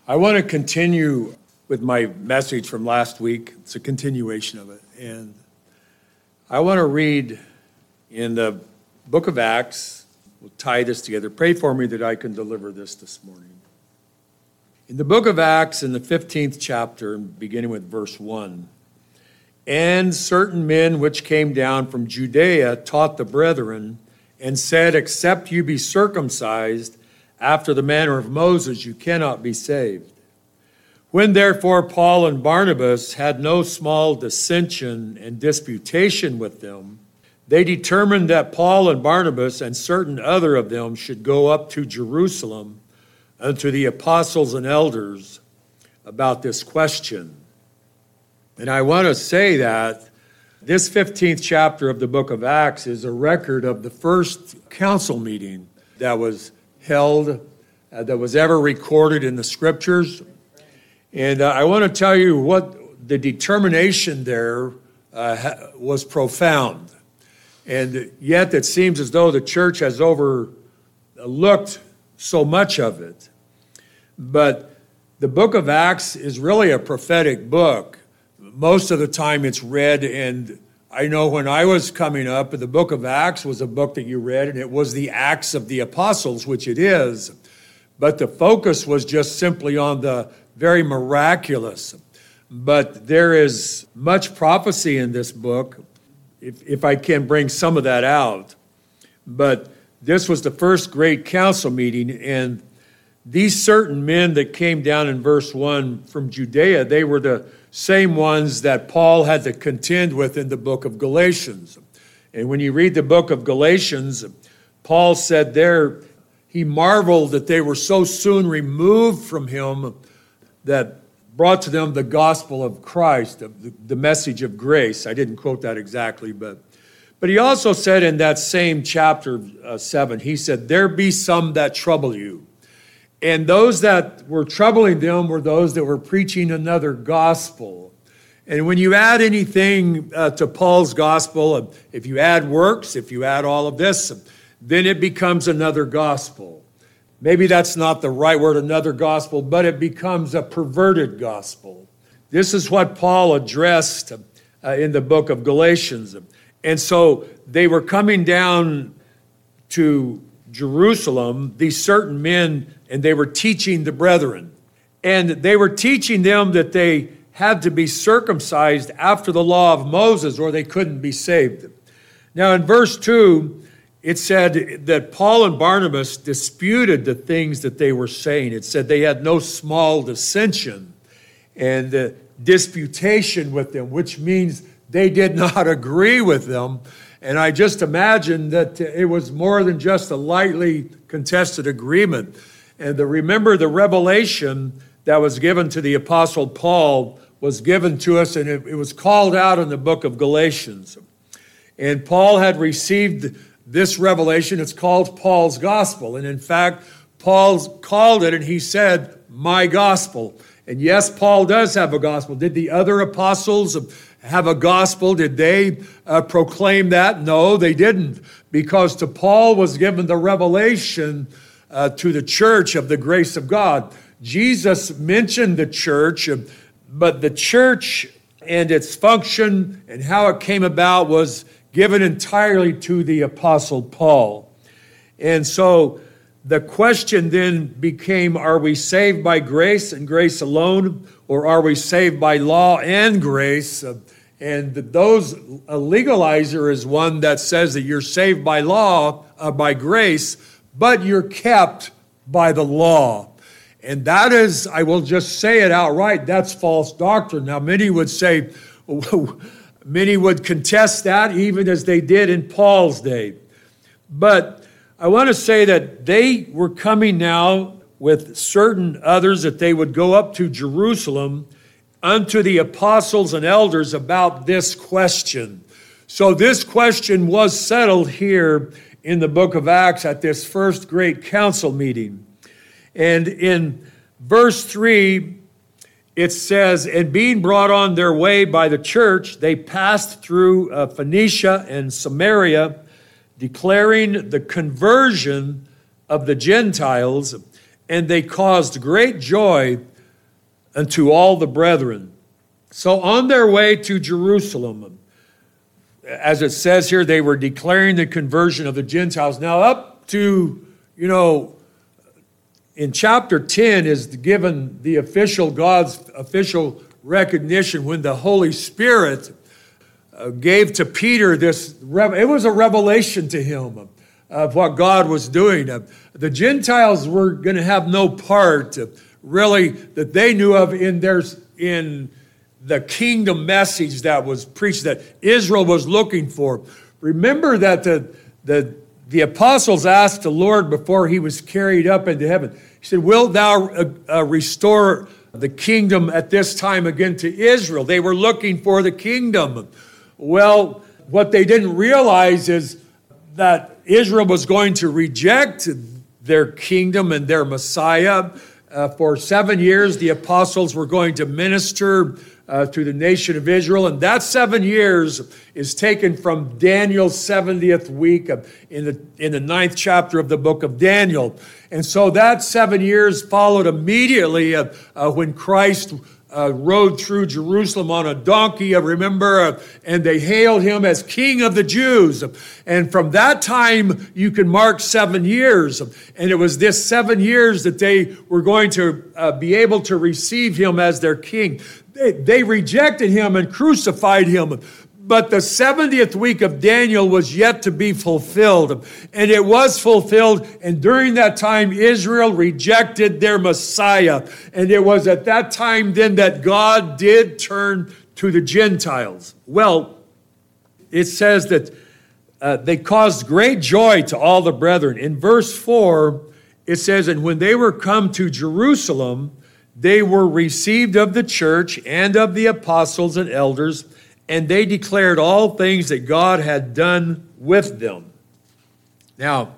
I want to continue with my message from last week. It's a continuation of it. And I want to read in the book of Acts. We'll tie this together. Pray for me that I can deliver this morning. In the book of Acts, in the 15th chapter, beginning with verse 1, and certain men which came down from Judea taught the brethren, and said, except you be circumcised after the manner of Moses, you cannot be saved. When therefore Paul and Barnabas had no small dissension and disputation with them, they determined that Paul and Barnabas and certain other of them should go up to Jerusalem unto the apostles and elders about this question. And I want to say that this 15th chapter of the book of Acts is a record of the first council meeting that was held, that was ever recorded in the scriptures. And I want to tell you what the determination there was profound. And yet it seems as though the church has overlooked so much of it. But the book of Acts is really a prophetic book. Most of the time it's read, and I know when I was coming up, the book of Acts was a book that you read, and it was the Acts of the Apostles, which it is. But the focus was just simply on the very miraculous. But there is much prophecy in this book, if I can bring some of that out. But this was the first great council meeting, and these certain men that came down in verse 1 from Judea, they were the same ones that Paul had to contend with in the book of Galatians. And when you read the book of Galatians, Paul said there, he marveled that they were so soon removed from him that brought to them the gospel of Christ, the message of grace. I didn't quote that exactly, but he also said in that same chapter 7, he said, there be some that trouble you. And those that were troubling them were those that were preaching another gospel. And when you add anything to Paul's gospel, if you add works, if you add all of this, then it becomes another gospel. Maybe that's not the right word, another gospel, but it becomes a perverted gospel. This is what Paul addressed in the book of Galatians. And so they were coming down to Jerusalem, these certain men, and they were teaching the brethren. And they were teaching them that they had to be circumcised after the law of Moses or they couldn't be saved. Now in verse 2, it said that Paul and Barnabas disputed the things that they were saying. It said they had no small dissension and disputation with them, which means they did not agree with them. And I just imagine that it was more than just a lightly contested agreement. And remember the revelation that was given to the Apostle Paul was given to us, and it was called out in the book of Galatians. And Paul had received this revelation. It's called Paul's gospel. And in fact, Paul called it, and he said, my gospel. And yes, Paul does have a gospel. Did the other apostles have a gospel? Did they proclaim that? No, they didn't. Because to Paul was given the revelation to the church of the grace of God. Jesus mentioned the church, but the church and its function and how it came about was given entirely to the Apostle Paul. And so the question then became, are we saved by grace and grace alone, or are we saved by law and grace? And a legalizer is one that says that you're saved by law, by grace, but you're kept by the law. And that is, I will just say it outright, that's false doctrine. Now, many would say, many would contest that, even as they did in Paul's day. But I want to say that they were coming now with certain others that they would go up to Jerusalem unto the apostles and elders about this question. So this question was settled here in the book of Acts at this first great council meeting. And in verse 3, it says, and being brought on their way by the church, they passed through Phoenicia and Samaria, declaring the conversion of the Gentiles, and they caused great joy unto all the brethren. So on their way to Jerusalem, as it says here, they were declaring the conversion of the Gentiles. Now up to, in chapter 10 is given God's official recognition when the Holy Spirit gave to Peter this, it was a revelation to him of what God was doing. The Gentiles were going to have no part, really, that they knew of in the kingdom message that was preached, that Israel was looking for. Remember that the apostles asked the Lord before he was carried up into heaven. He said, "Wilt thou restore the kingdom at this time again to Israel?" They were looking for the kingdom. Well, what they didn't realize is that Israel was going to reject their kingdom and their Messiah. For 7 years, the apostles were going to minister to the nation of Israel. And that 7 years is taken from Daniel's 70th week in the 9th chapter of the book of Daniel. And so that 7 years followed immediately when Christ rode through Jerusalem on a donkey, remember, and they hailed him as King of the Jews. And from that time, you can mark 7 years. And it was this 7 years that they were going to be able to receive him as their king. They rejected him and crucified him. But the 70th week of Daniel was yet to be fulfilled. And it was fulfilled. And during that time, Israel rejected their Messiah. And it was at that time then that God did turn to the Gentiles. Well, it says that they caused great joy to all the brethren. In verse 4, it says, "And when they were come to Jerusalem, they were received of the church and of the apostles and elders, and they declared all things that God had done with them." Now,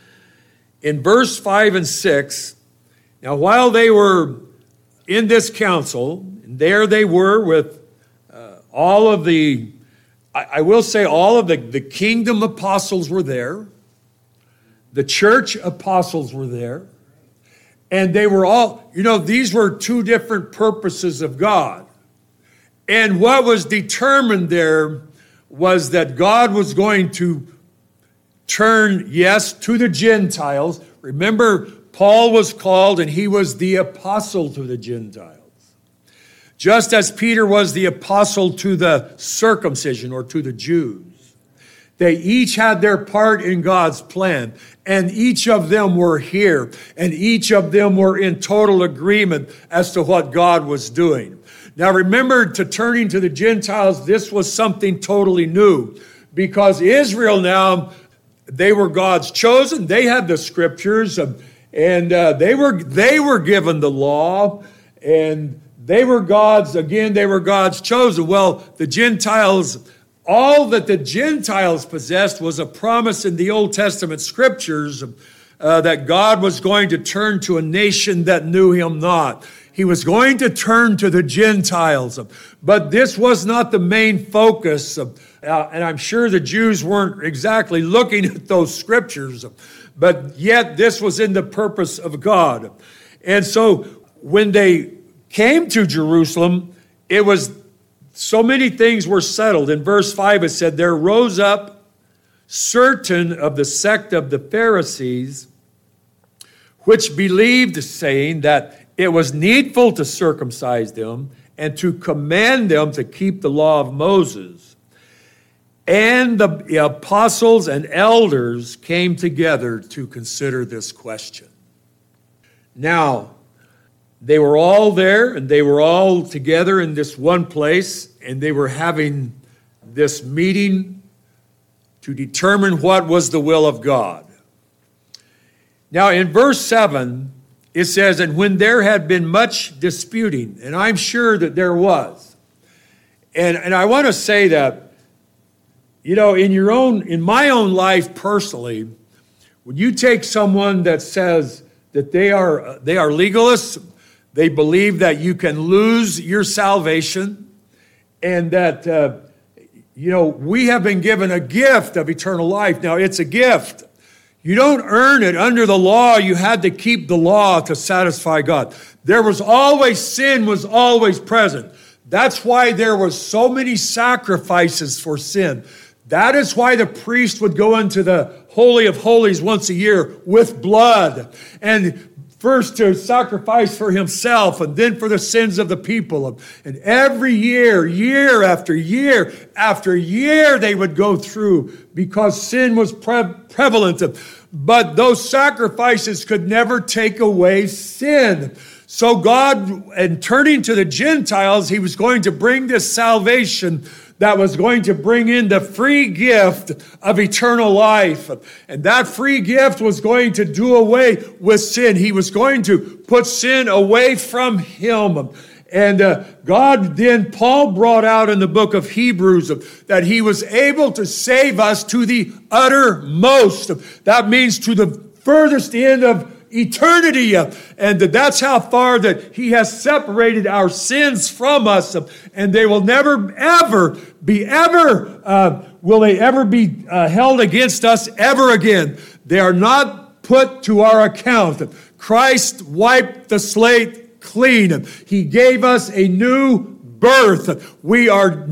in verse 5 and 6, now while they were in this council, and there they were with all of the, I will say all of the kingdom apostles were there, the church apostles were there, and they were all, these were two different purposes of God. And what was determined there was that God was going to turn, yes, to the Gentiles. Remember, Paul was called and he was the apostle to the Gentiles. Just as Peter was the apostle to the circumcision or to the Jews. They each had their part in God's plan, and each of them were here, and each of them were in total agreement as to what God was doing. Now remember, to turning to the Gentiles, this was something totally new, because Israel now, they were God's chosen. They had the scriptures, and they were given the law, and they were God's chosen. Well, the Gentiles, all that the Gentiles possessed was a promise in the Old Testament scriptures that God was going to turn to a nation that knew him not. He was going to turn to the Gentiles. But this was not the main focus. And I'm sure the Jews weren't exactly looking at those scriptures. But yet this was in the purpose of God. And so when they came to Jerusalem, it was so many things were settled. In verse 5 it said, "There rose up certain of the sect of the Pharisees, which believed, saying that it was needful to circumcise them and to command them to keep the law of Moses. And the apostles and elders came together to consider this question." Now, they were all there, and they were all together in this one place, and they were having this meeting to determine what was the will of God. Now, in verse 7, it says, "And when there had been much disputing," and I'm sure that there was. And I want to say that, in my own life personally, when you take someone that says that they are legalists, they believe that you can lose your salvation, and that, we have been given a gift of eternal life. Now, it's a gift. You don't earn it. Under the law, you had to keep the law to satisfy God. Sin was always present. That's why there was so many sacrifices for sin. That is why the priest would go into the Holy of Holies once a year with blood, and first to sacrifice for himself and then for the sins of the people. And every year, year after year after year, they would go through because sin was prevalent. But those sacrifices could never take away sin. So God, in turning to the Gentiles, he was going to bring this salvation that was going to bring in the free gift of eternal life. And that free gift was going to do away with sin. He was going to put sin away from him. And Paul brought out in the book of Hebrews that he was able to save us to the uttermost. That means to the furthest end of eternity. And that's how far that he has separated our sins from us. And they will never, ever be held against us ever again. They are not put to our account. Christ wiped the slate clean. He gave us a new birth. We are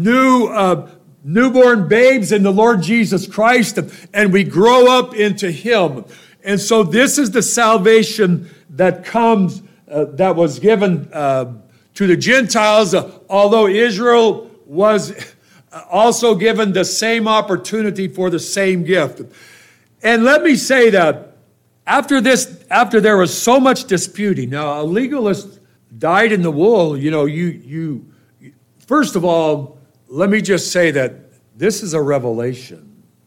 newborn babes in the Lord Jesus Christ, and we grow up into him. And so this is the salvation that comes, that was given to the Gentiles, although Israel was also given the same opportunity for the same gift. And let me say that after there was so much disputing, now a legalist dyed in the wool, first of all, let me just say that this is a revelation.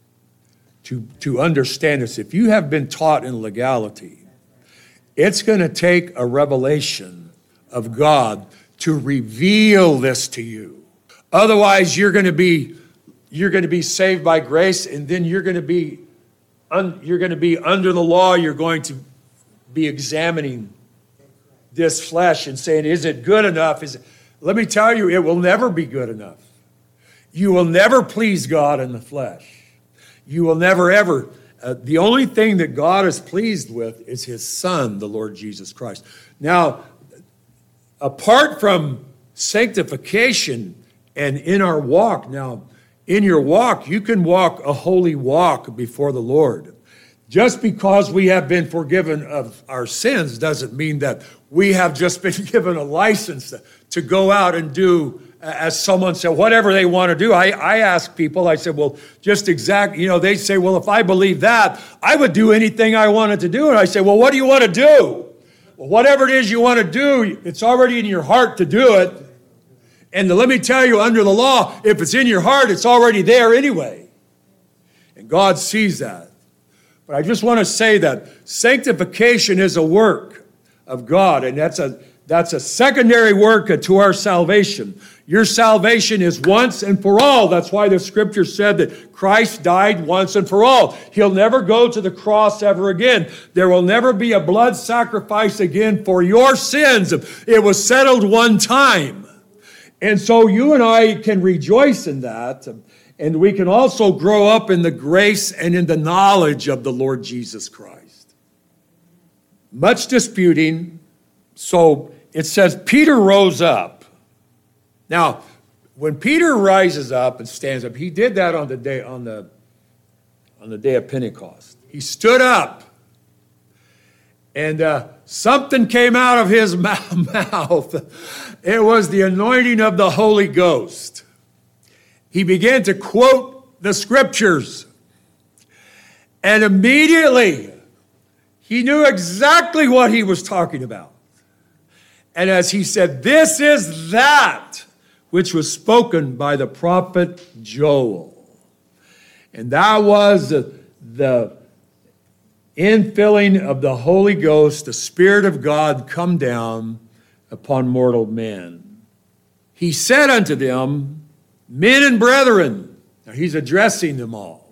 To understand this, if you have been taught in legality, it's going to take a revelation of God to reveal this to you. Otherwise, you're going to be saved by grace, and then you're going to be under the law. You're going to be examining this flesh and saying, "Is it good enough?" Let me tell you, it will never be good enough. You will never please God in the flesh. You will never, ever. The only thing that God is pleased with is his Son, the Lord Jesus Christ. Now, apart from sanctification and in our walk, in your walk, you can walk a holy walk before the Lord. Just because we have been forgiven of our sins doesn't mean that we have just been given a license to go out and do, as someone said, whatever they want to do. I ask people, I said, well, they say, well, if I believe that, I would do anything I wanted to do. And I say, well, what do you want to do? Well, whatever it is you want to do, it's already in your heart to do it. And let me tell you, under the law, if it's in your heart, it's already there anyway. And God sees that. But I just want to say that sanctification is a work of God, and that's a secondary work to our salvation. Your salvation is once and for all. That's why the scripture said that Christ died once and for all. He'll never go to the cross ever again. There will never be a blood sacrifice again for your sins. It was settled one time. And so you and I can rejoice in that. And we can also grow up in the grace and in the knowledge of the Lord Jesus Christ. Much disputing. So it says Peter rose up. Now, when Peter rises up and stands up, he did that on the day of Pentecost. He stood up, and something came out of his mouth. It was the anointing of the Holy Ghost. He began to quote the scriptures, and immediately he knew exactly what he was talking about. And as he said, this is that which was spoken by the prophet Joel. And that was the infilling of the Holy Ghost, the Spirit of God come down upon mortal men. He said unto them, men and brethren, now he's addressing them all.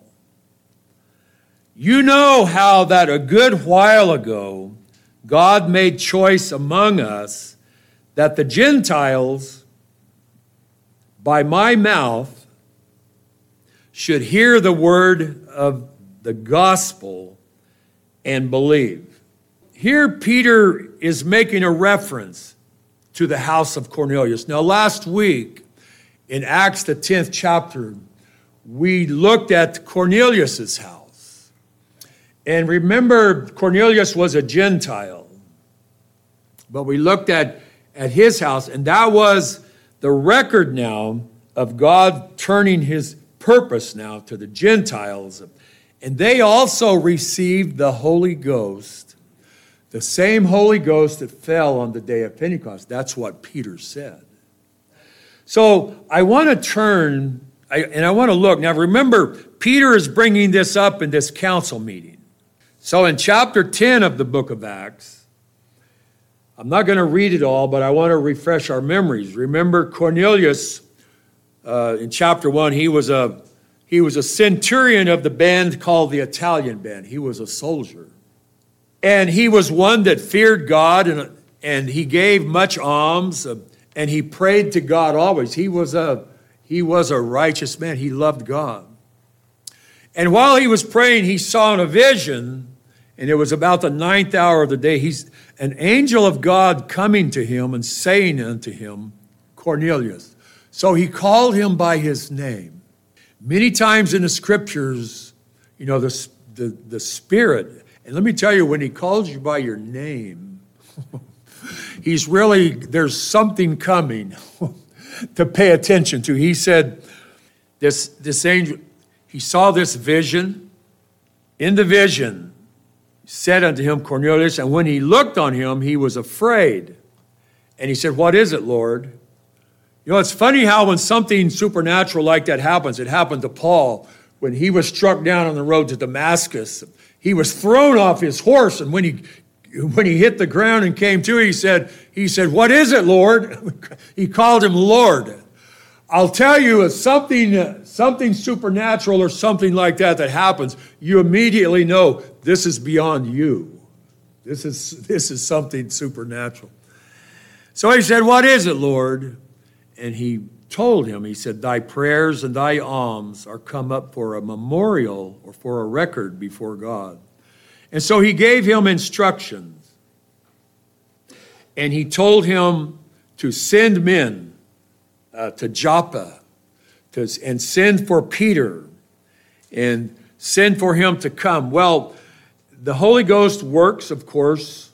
You know how that a good while ago God made choice among us that the Gentiles by my mouth should hear the word of the gospel and believe. Here Peter is making a reference to the house of Cornelius. Now last week in Acts the 10th chapter, we looked at Cornelius' house. And remember, Cornelius was a Gentile. But we looked at his house, and that was the record now of God turning his purpose now to the Gentiles. And they also received the Holy Ghost, the same Holy Ghost that fell on the day of Pentecost. That's what Peter said. So I want to turn, and I want to look. Now remember, Peter is bringing this up in this council meeting. So in chapter 10 of the book of Acts, I'm not going to read it all, but I want to refresh our memories. Remember Cornelius, in chapter 1, he was a centurion of the band called the Italian band. He was a soldier. And he was one that feared God, and he gave much alms, and he prayed to God always. He was a righteous man. He loved God. And while he was praying, he saw in a vision, and it was about the 9th hour of the day, an angel of God coming to him and saying unto him, Cornelius. So he called him by his name. Many times in the scriptures, the Spirit, and let me tell you, when he calls you by your name, there's something coming to pay attention to. He said, this angel, he saw this vision. In the vision, said unto him, Cornelius, and when he looked on him, he was afraid. And he said, what is it, Lord? It's funny how when something supernatural like that happens, it happened to Paul when he was struck down on the road to Damascus. He was thrown off his horse, and when he hit the ground and came to, he said, what is it, Lord? He called him Lord. I'll tell you, if something supernatural or something like that happens, you immediately know this is beyond you. This is something supernatural. So he said, what is it, Lord? And he told him, he said, thy prayers and thy alms are come up for a memorial or for a record before God. And so he gave him instructions. And he told him to send men to Joppa and send for Peter and send for him to come. Well, the Holy Ghost works, of course.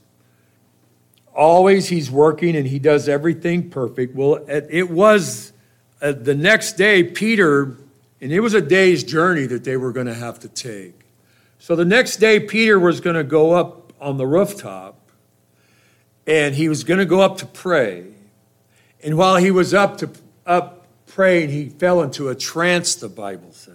Always he's working and he does everything perfect. Well, it was the next day, Peter, and it was a day's journey that they were going to have to take. So the next day, Peter was going to go up on the rooftop and he was going to go up to pray. And while he was up praying, he fell into a trance, the Bible says.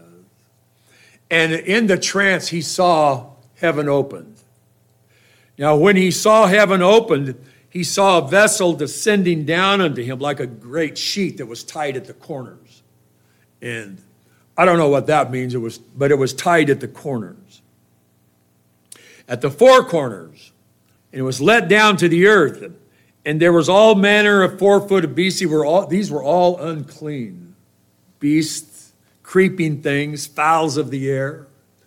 And in the trance, he saw heaven opened. Now, when he saw heaven opened, he saw a vessel descending down unto him like a great sheet that was tied at the corners. And I don't know what that means, but it was tied at the corners. At the four corners. And it was let down to the earth. And there was all manner of 4-footed beasts. These were all unclean. Beasts, creeping things, fowls of the air,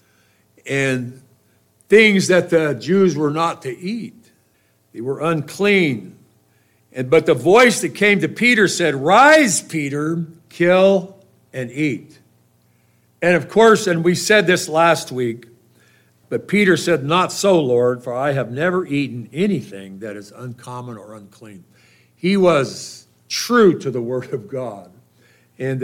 and things that the Jews were not to eat. They were unclean. But the voice that came to Peter said, rise, Peter, kill and eat. And of course, and we said this last week, but Peter said, not so, Lord, for I have never eaten anything that is uncommon or unclean. He was true to the word of God. And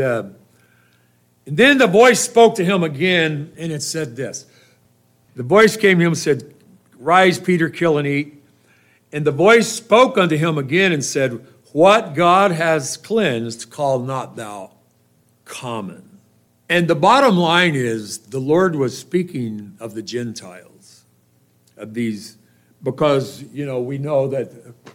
then the voice spoke to him again, and it said this. The voice came to him and said, rise, Peter, kill and eat. And the voice spoke unto him again and said, what God has cleansed, call not thou common. And the bottom line is the Lord was speaking of the Gentiles, of these, because, we know that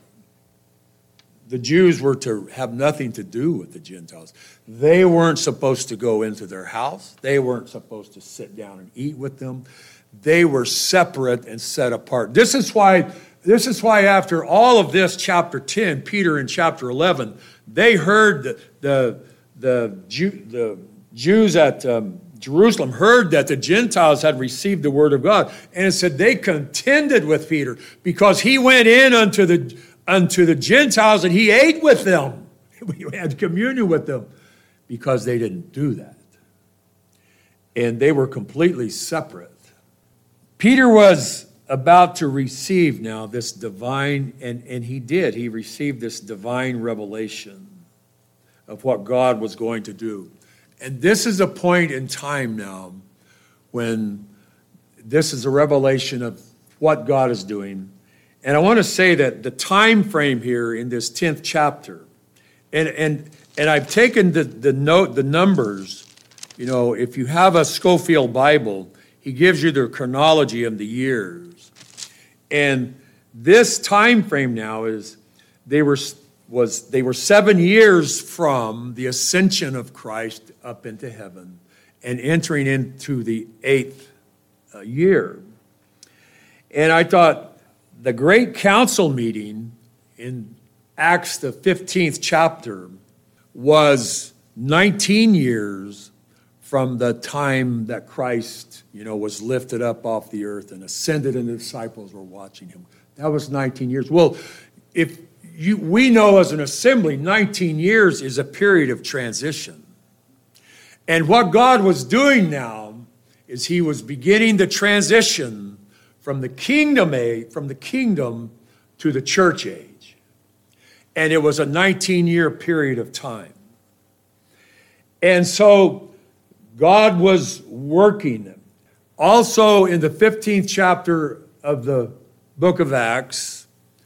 the Jews were to have nothing to do with the Gentiles. They weren't supposed to go into their house. They weren't supposed to sit down and eat with them. They were separate and set apart. This is why after all of this, chapter 10, Peter in chapter 11, they heard the Jews at Jerusalem heard that the Gentiles had received the word of God. And it said they contended with Peter because he went in unto the Gentiles and he ate with them. We had communion with them because they didn't do that. And they were completely separate. Peter was about to receive now this divine, and he did. He received this divine revelation of what God was going to do. And this is a point in time now when this is a revelation of what God is doing. And I want to say that the time frame here in this 10th chapter, and I've taken the numbers. You know, if you have a Scofield Bible, he gives you the chronology of the years. And this time frame now is they were 7 years from the ascension of Christ up into heaven and entering into the 8th year. And I thought the great council meeting in Acts, the 15th chapter, was 19 years from the time that Christ, was lifted up off the earth and ascended and the disciples were watching him. That was 19 years. Well, we know as an assembly, 19 years is a period of transition. And what God was doing now is he was beginning the transition from the kingdom to the church age. And it was a 19-year period of time. And so God was working. Also in the 15th chapter of the book of Acts,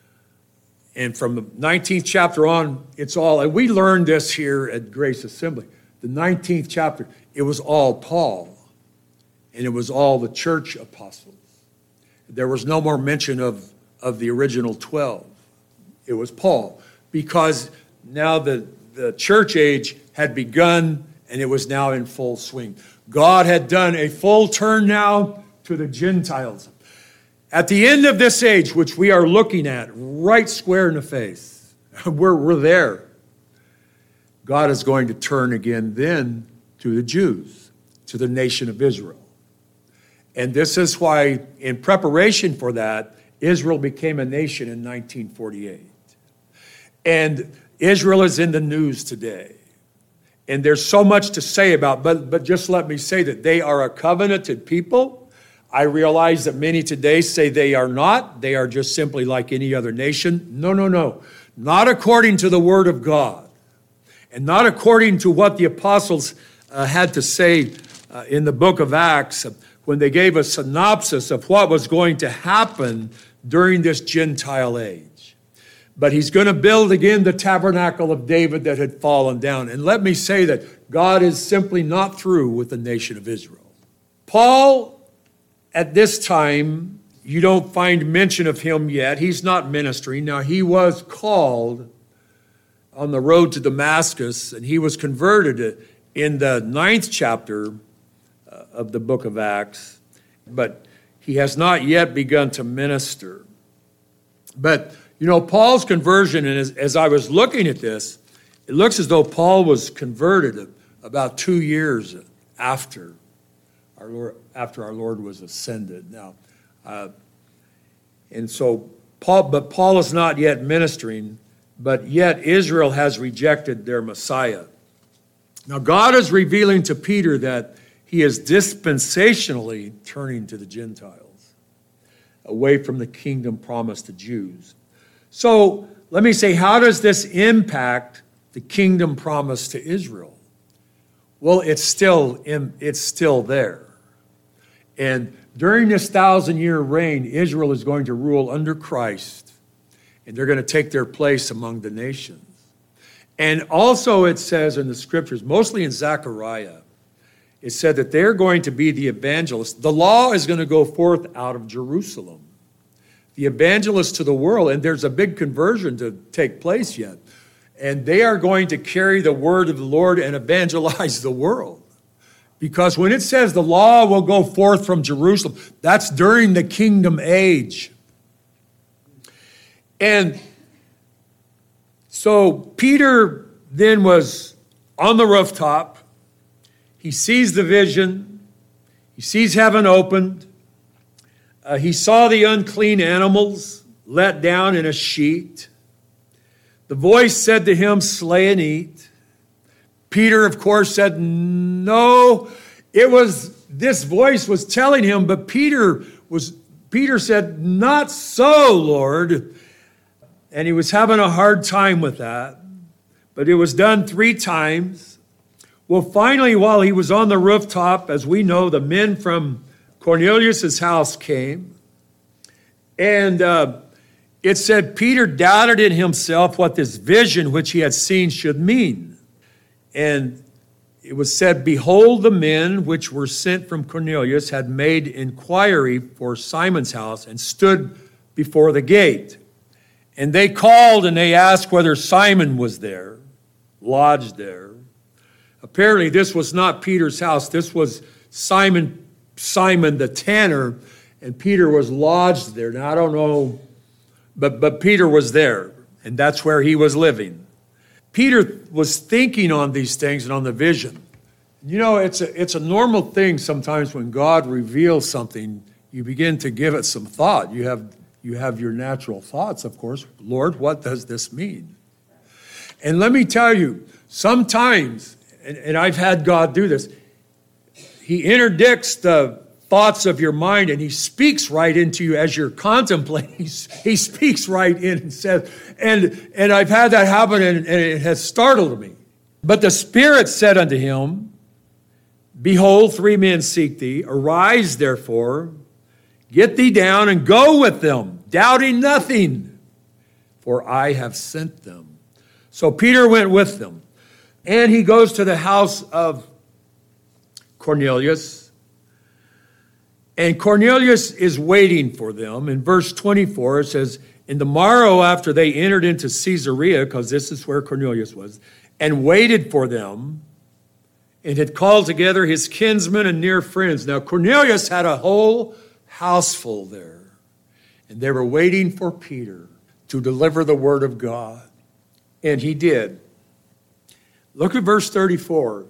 and from the 19th chapter on, and we learned this here at Grace Assembly. The 19th chapter, it was all Paul, and it was all the church apostles. There was no more mention of the original 12. It was Paul, because now the church age had begun, and it was now in full swing. God had done a full turn now to the Gentiles. At the end of this age, which we are looking at right square in the face, we're there. God is going to turn again then to the Jews, to the nation of Israel. And this is why, in preparation for that, Israel became a nation in 1948. And Israel is in the news today. And there's so much to say about, but just let me say that they are a covenanted people. I realize that many today say they are not. They are just simply like any other nation. No. Not according to the word of God. And not according to what the apostles had to say in the book of Acts when they gave a synopsis of what was going to happen during this Gentile age. But he's going to build again the tabernacle of David that had fallen down. And let me say that God is simply not through with the nation of Israel. Paul, at this time, you don't find mention of him yet. He's not ministering. Now, he was called on the road to Damascus, and he was converted in the 9th chapter of the book of Acts, but he has not yet begun to minister. But, Paul's conversion, and as I was looking at this, it looks as though Paul was converted about 2 years after our Lord was ascended. Now, and so Paul is not yet ministering, but yet Israel has rejected their Messiah. Now, God is revealing to Peter that he is dispensationally turning to the Gentiles, away from the kingdom promised to Jews. So let me say, how does this impact the kingdom promised to Israel? Well, it's still there. And during this 1,000-year reign, Israel is going to rule under Christ, and they're going to take their place among the nations. And also it says in the scriptures, mostly in Zechariah, it said that they're going to be the evangelists. The law is going to go forth out of Jerusalem. The evangelists to the world, and there's a big conversion to take place yet. And they are going to carry the word of the Lord and evangelize the world. Because when it says the law will go forth from Jerusalem, that's during the kingdom age. And so Peter then was on the rooftop. he sees the vision. He sees heaven opened. He saw the unclean animals let down in a sheet. The voice said to him, "Slay and eat." Peter, of course, said, "No." This voice was telling him, but Peter said, "Not so, Lord." And he was having a hard time with that. But it was done 3 times. Well, finally, while he was on the rooftop, as we know, the men from Cornelius' house came. And it said Peter doubted in himself what this vision which he had seen should mean. And it was said, "Behold, the men which were sent from Cornelius had made inquiry for Simon's house and stood before the gate. And they called and they asked whether Simon was there, lodged there." Apparently, this was not Peter's house. This was Simon the tanner, and Peter was lodged there. Now, I don't know, but Peter was there, and that's where he was living. Peter was thinking on these things and on the vision. You know, it's a normal thing sometimes when God reveals something, you begin to give it some thought. You have your natural thoughts, of course. Lord, what does this mean? And let me tell you, sometimes, and I've had God do this, he interdicts the thoughts of your mind and he speaks right into you as you're contemplating. He speaks right in and says, and I've had that happen and it has startled me. But the Spirit said unto him, "Behold, 3 men seek thee. Arise, therefore, get thee down and go with them, doubting nothing, for I have sent them." So Peter went with them, and he goes to the house of Cornelius. And Cornelius is waiting for them. In verse 24, it says, "In the morrow after they entered into Caesarea," because this is where Cornelius was, "and waited for them, and had called together his kinsmen and near friends." Now, Cornelius had a whole house full there, and they were waiting for Peter to deliver the word of God. And he did. Look at verse 34.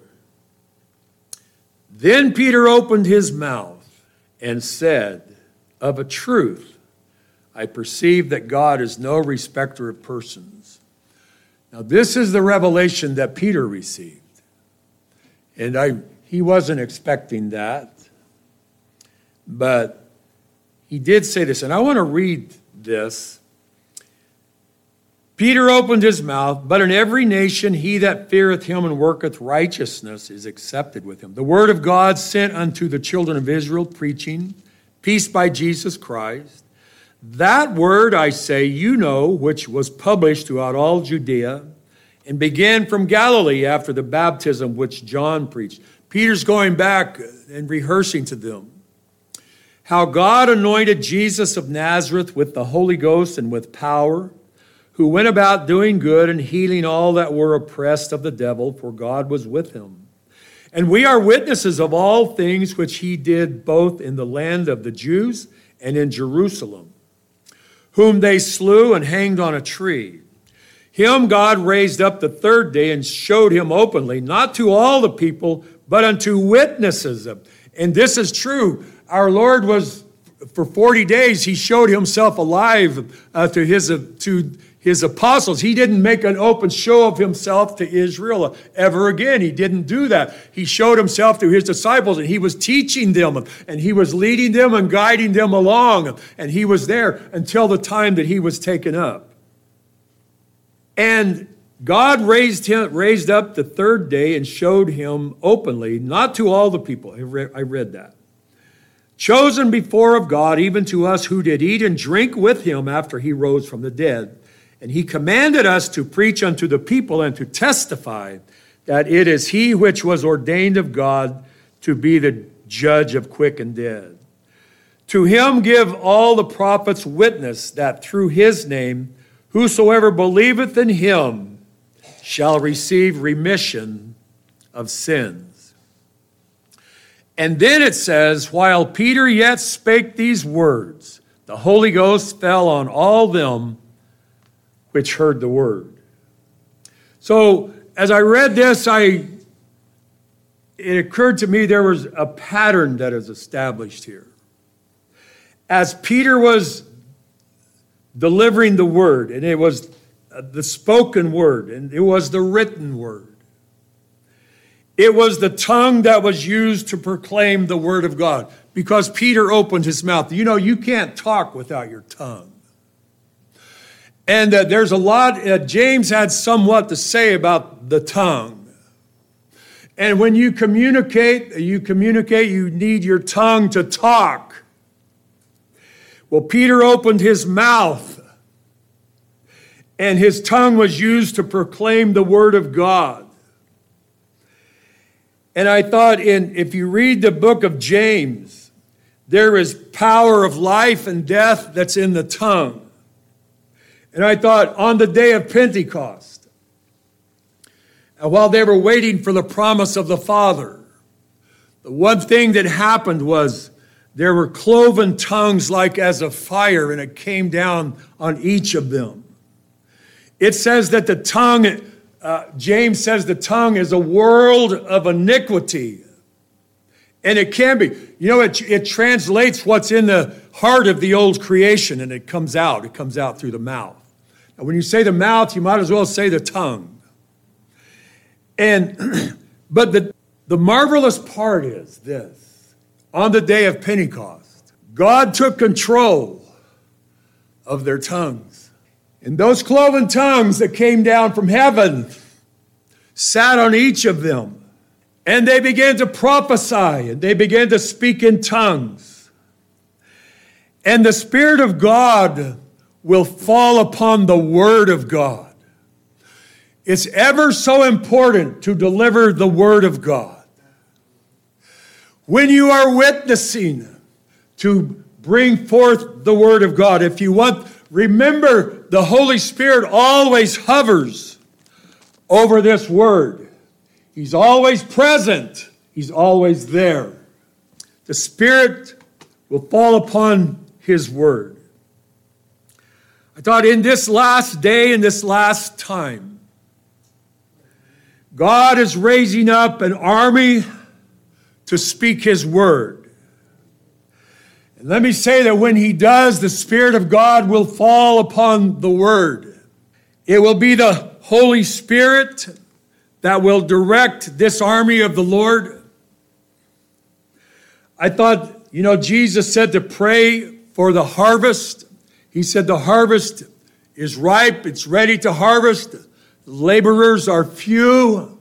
"Then Peter opened his mouth and said, Of a truth, I perceive that God is no respecter of persons." Now, this is the revelation that Peter received. And he wasn't expecting that. But he did say this, and I want to read this. "Peter opened his mouth, but in every nation he that feareth him and worketh righteousness is accepted with him. The word of God sent unto the children of Israel, preaching peace by Jesus Christ. That word, I say, you know, which was published throughout all Judea, and began from Galilee after the baptism which John preached." Peter's going back and rehearsing to them how God anointed Jesus of Nazareth with the Holy Ghost and with power, who went about doing good and healing all that were oppressed of the devil, for God was with him. And we are witnesses of all things which he did both in the land of the Jews and in Jerusalem, whom they slew and hanged on a tree. Him God raised up the 3rd day and showed him openly, not to all the people, but unto witnesses. And this is true. Our Lord was, for 40 days, he showed himself alive to his apostles. He didn't make an open show of himself to Israel ever again. He didn't do that. He showed himself to his disciples, and he was teaching them, and he was leading them and guiding them along, and he was there until the time that he was taken up. And God raised up the 3rd day and showed him openly, not to all the people. I read that. Chosen before of God, even to us who did eat and drink with him after he rose from the dead. And he commanded us to preach unto the people and to testify that it is he which was ordained of God to be the judge of quick and dead. To him give all the prophets witness that through his name whosoever believeth in him shall receive remission of sins. And then it says, while Peter yet spake these words, the Holy Ghost fell on all them which heard the word. So as I read this, it occurred to me there was a pattern that is established here. As Peter was delivering the word, and it was the spoken word, and it was the written word. It was the tongue that was used to proclaim the word of God, because Peter opened his mouth. You know, you can't talk without your tongue. And there's a lot, James had somewhat to say about the tongue. And when you communicate, you need your tongue to talk. Well, Peter opened his mouth, and his tongue was used to proclaim the word of God. And I thought, if you read the book of James, there is power of life and death that's in the tongue. And I thought, on the day of Pentecost, and while they were waiting for the promise of the Father, the one thing that happened was there were cloven tongues like as of fire, and it came down on each of them. It says that the tongue, James says the tongue is a world of iniquity. And it can be. You know, it translates what's in the heart of the old creation, and it comes out. It comes out through the mouth. Now, when you say the mouth, you might as well say the tongue. But the marvelous part is this. On the day of Pentecost, God took control of their tongues. And those cloven tongues that came down from heaven sat on each of them. And they began to prophesy, and they began to speak in tongues. And the Spirit of God will fall upon the Word of God. It's ever so important to deliver the Word of God. When you are witnessing, to bring forth the Word of God. If you want, remember, the Holy Spirit always hovers over this Word. He's always present. He's always there. The Spirit will fall upon His Word. I thought in this last day, in this last time, God is raising up an army to speak His Word. And let me say that when He does, the Spirit of God will fall upon the Word. It will be the Holy Spirit that will direct this army of the Lord. I thought, you know, Jesus said to pray for the harvest. He said the harvest is ripe, it's ready to harvest. The laborers are few.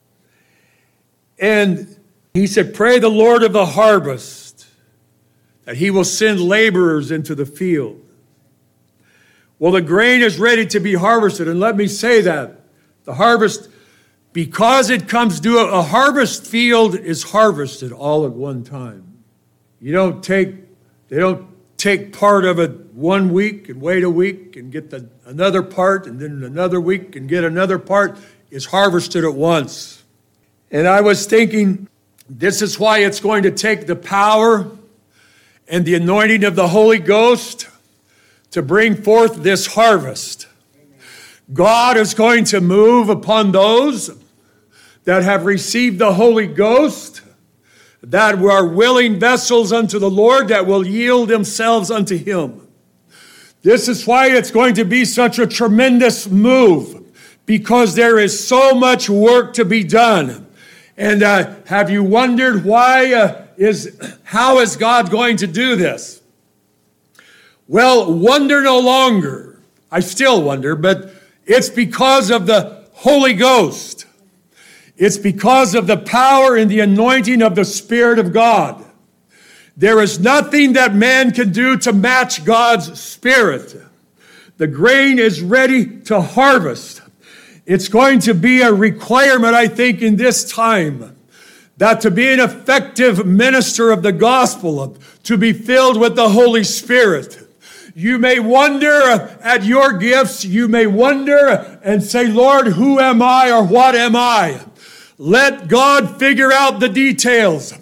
And He said, pray the Lord of the harvest that He will send laborers into the field. Well, the grain is ready to be harvested. And let me say that the harvest, because it comes to a harvest field is harvested all at one time. They don't take part of it 1 week and wait a week and get another part, and then another week and get another part. It's harvested at once. And I was thinking, this is why it's going to take the power and the anointing of the Holy Ghost to bring forth this harvest. God is going to move upon those that have received the Holy Ghost, that are willing vessels unto the Lord, that will yield themselves unto Him. This is why it's going to be such a tremendous move, because there is so much work to be done. And have you wondered how is God going to do this? Well, wonder no longer. I still wonder, but it's because of the Holy Ghost. It's because of the power and the anointing of the Spirit of God. There is nothing that man can do to match God's Spirit. The grain is ready to harvest. It's going to be a requirement, I think, in this time, that to be an effective minister of the gospel, to be filled with the Holy Spirit. You may wonder at your gifts. You may wonder and say, Lord, who am I or what am I? Let God figure out the details.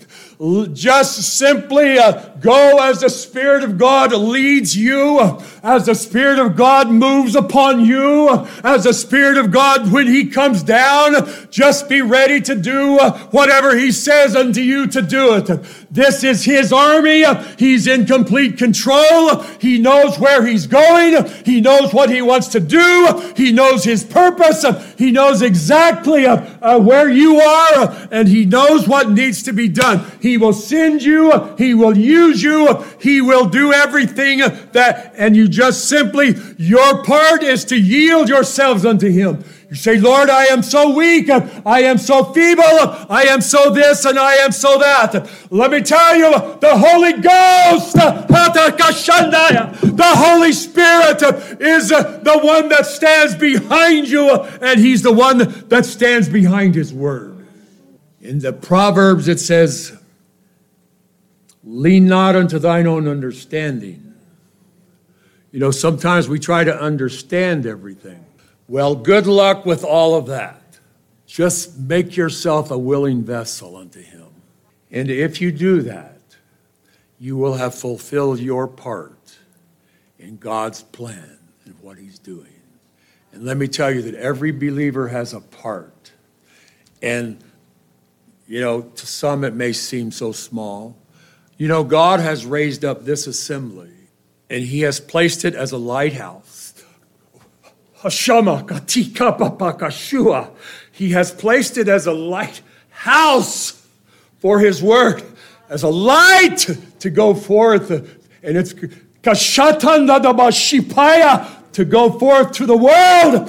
just simply go as the Spirit of God leads you, as the Spirit of God moves upon you, as the Spirit of God, when He comes down, just be ready to do whatever He says unto you to do it. This is His army. He's in complete control. He knows where He's going. He knows what He wants to do. He knows His purpose. He knows exactly where you are, and He knows what needs to be done. He will send you. He will use you. He will do everything and you just simply, your part is to yield yourselves unto Him. You say, Lord, I am so weak, I am so feeble, I am so this and I am so that. Let me tell you, the Holy Ghost, the Holy Spirit is the one that stands behind you, and He's the one that stands behind His Word. In the Proverbs it says, lean not unto thine own understanding. You know, sometimes we try to understand everything. Well, good luck with all of that. Just make yourself a willing vessel unto Him. And if you do that, you will have fulfilled your part in God's plan and what He's doing. And let me tell you that every believer has a part. And, you know, to some it may seem so small. You know, God has raised up this assembly, and He has placed it as a lighthouse. He has placed it as a lighthouse for His word, as a light to go forth. And it's to go forth to the world,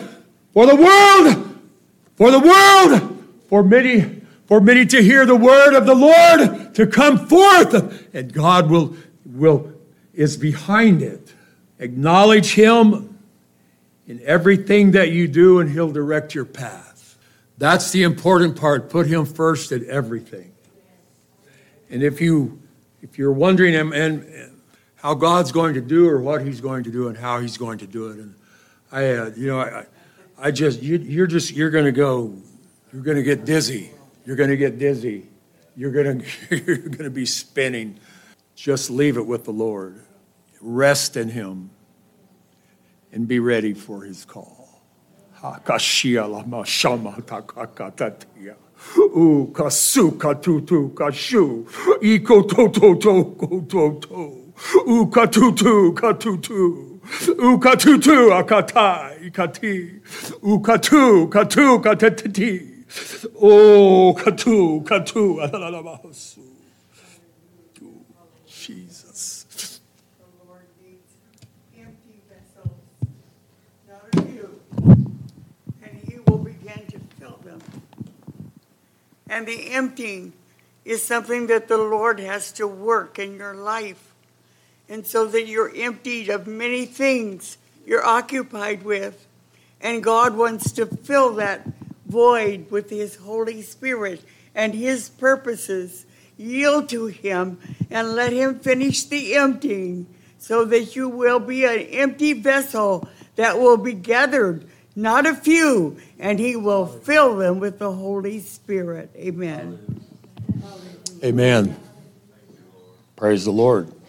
for many to hear the word of the Lord, to come forth. And God is behind it. Acknowledge Him in everything that you do, and He'll direct your path. That's the important part. Put Him first in everything. And if you're wondering and how God's going to do, or what He's going to do, and how He's going to do it, and you're going to get dizzy. You're going to get dizzy. You're going to be spinning. Just leave it with the Lord. Rest in Him. And be ready for His call. Jesus. And the emptying is something that the Lord has to work in your life. And so that you're emptied of many things you're occupied with. And God wants to fill that void with His Holy Spirit and His purposes. Yield to Him and let Him finish the emptying, so that you will be an empty vessel that will be gathered, not a few, and He will fill them with the Holy Spirit. Amen. Amen. Praise the Lord.